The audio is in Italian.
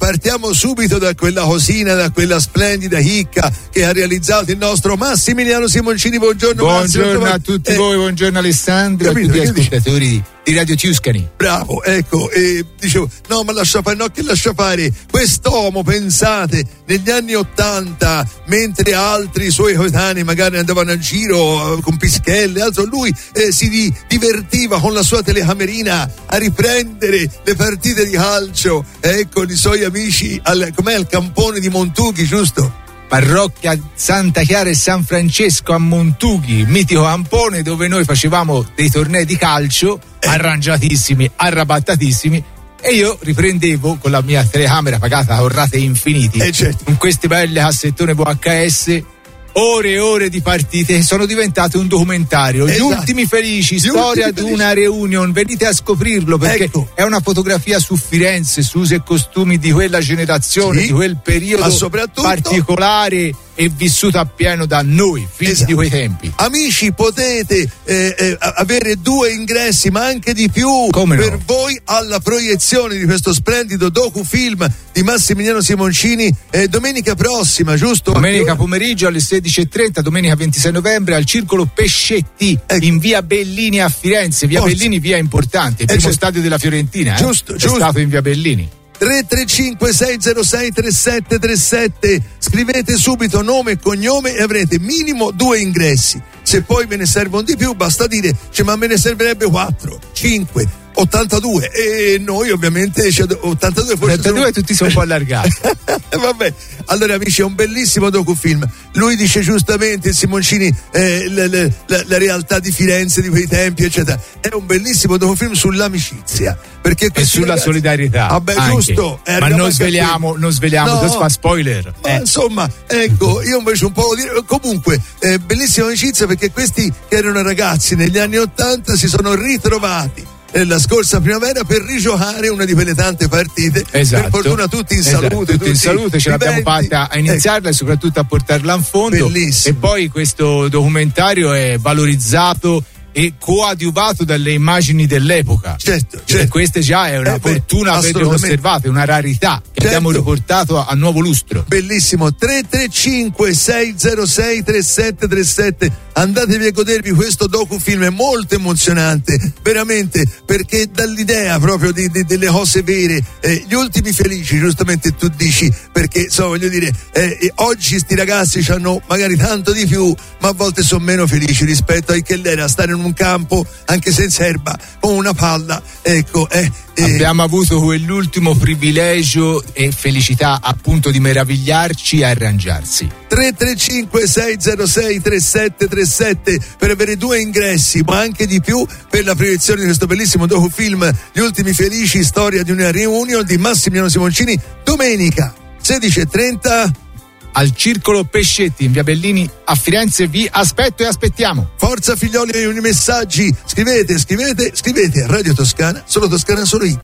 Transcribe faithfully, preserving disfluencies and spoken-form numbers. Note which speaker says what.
Speaker 1: partiamo subito da quella cosina, da quella splendida chicca che ha realizzato il nostro Massimiliano Simoncini. Buongiorno,
Speaker 2: buongiorno
Speaker 1: Massimo.
Speaker 2: a tutti
Speaker 1: eh,
Speaker 2: voi, buongiorno Alessandro,
Speaker 1: capito,
Speaker 2: a tutti gli ascoltatori di, di Radio Tuscany.
Speaker 1: Bravo, ecco, e dicevo, no, ma lascia fare, no, che lascia fare? Quest'uomo, pensate, negli anni Ottanta, mentre altri suoi coetanei magari andavano a giro con pischelle, altro, lui eh, si di, divertiva con la sua telecamerina a riprendere le partite di calcio, eh, con i suoi amici, al, com'è, al campone di Montughi, giusto?
Speaker 2: Parrocchia Santa Chiara e San Francesco a Montughi, mitico campone dove noi facevamo dei tornei di calcio eh. arrangiatissimi, arrabattatissimi, e io riprendevo con la mia telecamera pagata con rate infiniti,
Speaker 1: eh certo.
Speaker 2: con queste belle cassettone V H S, ore e ore di partite che sono diventate un documentario. Esatto. Gli ultimi felici, Gli storia di una reunion, venite a scoprirlo, perché
Speaker 1: ecco.
Speaker 2: è una fotografia su Firenze, su usi e costumi di quella generazione, sì,
Speaker 1: di
Speaker 2: quel periodo particolare e vissuto appieno da noi, figli esatto. di quei tempi.
Speaker 1: Amici, potete eh, eh, avere due ingressi, ma anche di più,
Speaker 2: Come
Speaker 1: per
Speaker 2: no?
Speaker 1: voi alla proiezione di questo splendido docufilm di Massimiliano Simoncini eh, domenica prossima, giusto?
Speaker 2: Domenica pomeriggio alle sedici e trenta, domenica ventisei novembre al Circolo Pescetti, ecco. in via Bellini a Firenze. Via
Speaker 1: Forza.
Speaker 2: Bellini, via importante, il
Speaker 1: eh,
Speaker 2: primo
Speaker 1: certo.
Speaker 2: stadio della Fiorentina, eh?
Speaker 1: giusto,
Speaker 2: è
Speaker 1: giusto.
Speaker 2: stato in via Bellini.
Speaker 1: tre tre cinque sei zero sei tre sette tre sette, scrivete subito nome e cognome e avrete minimo due ingressi. Se poi ve ne servono di più basta dire, cioè, ma me ne servirebbe quattro, cinque, ottantadue, e noi ovviamente cioè, ottantadue forse
Speaker 2: ottantadue sono... tutti sono un po' allargati.
Speaker 1: Vabbè, allora amici, è un bellissimo docufilm. Lui dice giustamente, Simoncini, eh, la, la, la, la realtà di Firenze di quei tempi, eccetera. È un bellissimo docufilm sull'amicizia, perché
Speaker 2: e sulla
Speaker 1: ragazzi...
Speaker 2: solidarietà.
Speaker 1: Vabbè,
Speaker 2: anche.
Speaker 1: giusto. Eh,
Speaker 2: ma non sveliamo, non sveliamo,
Speaker 1: no,
Speaker 2: non fa spoiler.
Speaker 1: Ma
Speaker 2: eh.
Speaker 1: insomma, ecco, io invece un po' dire, comunque, eh, bellissima amicizia, perché questi che erano ragazzi negli anni Ottanta si sono ritrovati la scorsa primavera per rigiocare una di quelle tante partite.
Speaker 2: Esatto.
Speaker 1: Per fortuna tutti in
Speaker 2: esatto.
Speaker 1: salute,
Speaker 2: tutti,
Speaker 1: tutti
Speaker 2: in salute, ce l'abbiamo fatta a iniziarla, ecco. E soprattutto a portarla in fondo.
Speaker 1: Bellissimo.
Speaker 2: E poi questo documentario è valorizzato e coadiuvato dalle immagini dell'epoca.
Speaker 1: Certo, certo.
Speaker 2: E queste già è una
Speaker 1: eh beh,
Speaker 2: fortuna averle conservate, una rarità che
Speaker 1: certo.
Speaker 2: abbiamo riportato a, a nuovo lustro.
Speaker 1: Bellissimo. Tre tre cinque sei zero sei tre sette tre sette, andatevi a godervi questo docufilm, è molto emozionante, veramente, perché dall'idea proprio di, di, delle cose vere, eh, gli ultimi felici, giustamente tu dici, perché insomma voglio dire, eh, oggi sti ragazzi hanno magari tanto di più, ma a volte sono meno felici rispetto a che l'era stare in un campo anche senza erba, con una palla, ecco. Eh, eh.
Speaker 2: Abbiamo avuto quell'ultimo privilegio e felicità appunto di meravigliarci e arrangiarsi.
Speaker 1: tre tre cinque sei zero sei tre sette tre sette per avere due ingressi, ma anche di più, per la proiezione di questo bellissimo docufilm Gli ultimi felici, storia di una reunion di Massimiliano Simoncini, domenica sedici e trenta
Speaker 2: al Circolo Pescetti in via Bellini a Firenze. Vi aspetto e aspettiamo.
Speaker 1: Forza figlioli, i messaggi, scrivete, scrivete, scrivete a Radio Toscana, solo Toscana, solo io.